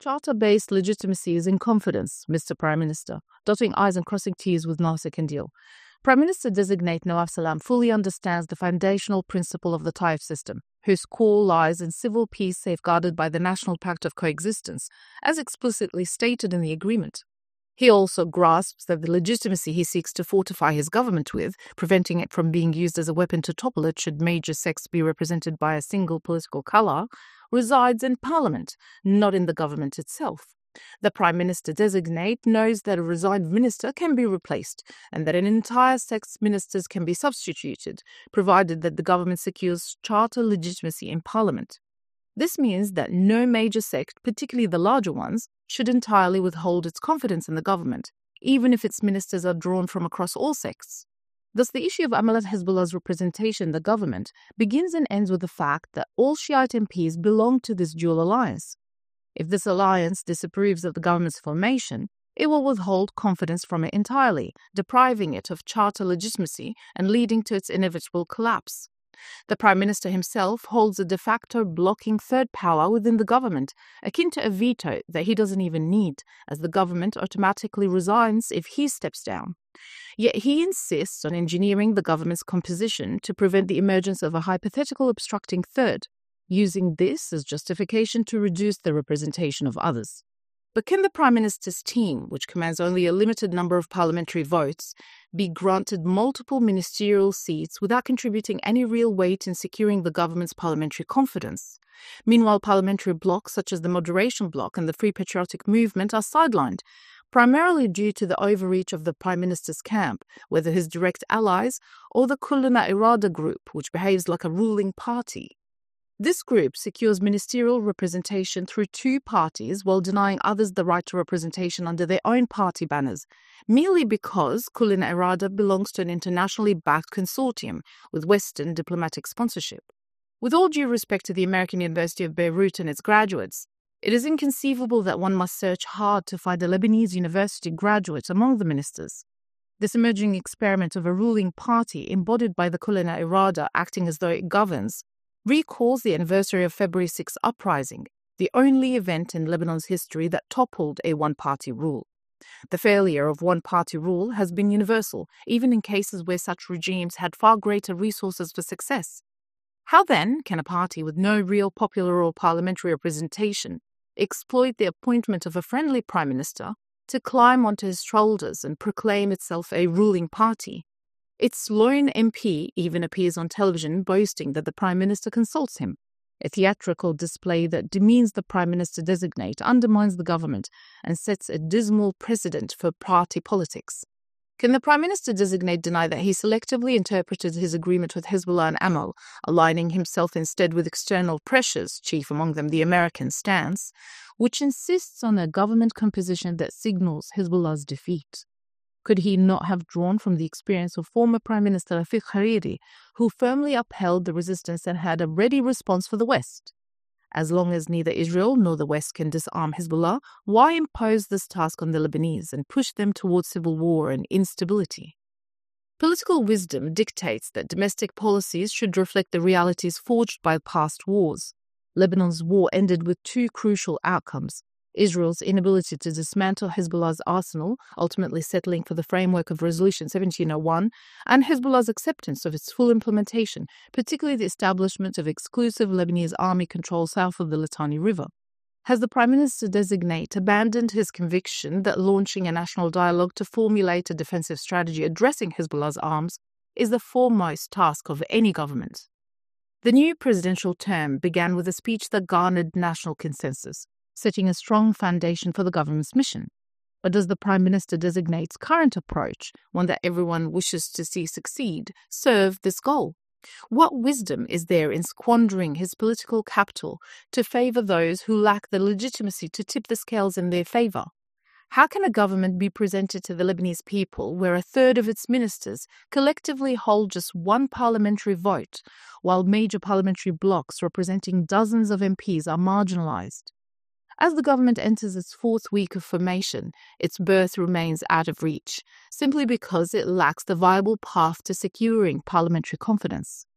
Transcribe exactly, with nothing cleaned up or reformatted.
Charter-based legitimacy is in confidence, Mister Prime Minister, dotting I's and crossing T's with Nasser Kandil. Prime Minister-designate Nawaf Salam fully understands the foundational principle of the Taif system, whose core lies in civil peace safeguarded by the National Pact of Coexistence, as explicitly stated in the agreement. He also grasps that the legitimacy he seeks to fortify his government with, preventing it from being used as a weapon to topple it should major sects be represented by a single political colour, resides in Parliament, not in the government itself. The Prime Minister-designate knows that a resigned minister can be replaced and that an entire sect's ministers can be substituted, provided that the government secures charter legitimacy in Parliament. This means that no major sect, particularly the larger ones, should entirely withhold its confidence in the government, even if its ministers are drawn from across all sects. Thus, the issue of Amalat Hezbollah's representation in the government begins and ends with the fact that all Shiite M Ps belong to this dual alliance. If this alliance disapproves of the government's formation, it will withhold confidence from it entirely, depriving it of charter legitimacy and leading to its inevitable collapse. The Prime Minister himself holds a de facto blocking third power within the government, akin to a veto that he doesn't even need, as the government automatically resigns if he steps down. Yet he insists on engineering the government's composition to prevent the emergence of a hypothetical obstructing third, using this as justification to reduce the representation of others. But can the Prime Minister's team, which commands only a limited number of parliamentary votes, be granted multiple ministerial seats without contributing any real weight in securing the government's parliamentary confidence? Meanwhile, parliamentary blocs such as the Moderation Bloc and the Free Patriotic Movement are sidelined, primarily due to the overreach of the Prime Minister's camp, whether his direct allies or the Kulluna Irada group, which behaves like a ruling party. This group secures ministerial representation through two parties while denying others the right to representation under their own party banners, merely because Kulluna Irada belongs to an internationally backed consortium with Western diplomatic sponsorship. With all due respect to the American University of Beirut and its graduates, it is inconceivable that one must search hard to find a Lebanese university graduate among the ministers. This emerging experiment of a ruling party embodied by the Kulluna Irada acting as though it governs recalls the anniversary of February sixth uprising, the only event in Lebanon's history that toppled a one-party rule. The failure of one-party rule has been universal, even in cases where such regimes had far greater resources for success. How then can a party with no real popular or parliamentary representation exploit the appointment of a friendly prime minister to climb onto his shoulders and proclaim itself a ruling party? Its lone M P even appears on television boasting that the Prime Minister consults him. A theatrical display that demeans the Prime Minister-designate undermines the government and sets a dismal precedent for party politics. Can the Prime Minister-designate deny that he selectively interpreted his agreement with Hezbollah and Amal, aligning himself instead with external pressures, chief among them the American stance, which insists on a government composition that signals Hezbollah's defeat? Could he not have drawn from the experience of former Prime Minister Rafiq Hariri, who firmly upheld the resistance and had a ready response for the West? As long as neither Israel nor the West can disarm Hezbollah, why impose this task on the Lebanese and push them towards civil war and instability? Political wisdom dictates that domestic policies should reflect the realities forged by past wars. Lebanon's war ended with two crucial outcomes: Israel's inability to dismantle Hezbollah's arsenal, ultimately settling for the framework of Resolution seventeen oh one, and Hezbollah's acceptance of its full implementation, particularly the establishment of exclusive Lebanese army control south of the Litani River. Has the Prime Minister-designate abandoned his conviction that launching a national dialogue to formulate a defensive strategy addressing Hezbollah's arms is the foremost task of any government? The new presidential term began with a speech that garnered national consensus, setting a strong foundation for the government's mission. But does the Prime Minister-designate's current approach, one that everyone wishes to see succeed, serve this goal? What wisdom is there in squandering his political capital to favour those who lack the legitimacy to tip the scales in their favour? How can a government be presented to the Lebanese people where a third of its ministers collectively hold just one parliamentary vote, while major parliamentary blocs representing dozens of M Ps are marginalised? As the government enters its fourth week of formation, its birth remains out of reach, simply because it lacks the viable path to securing parliamentary confidence.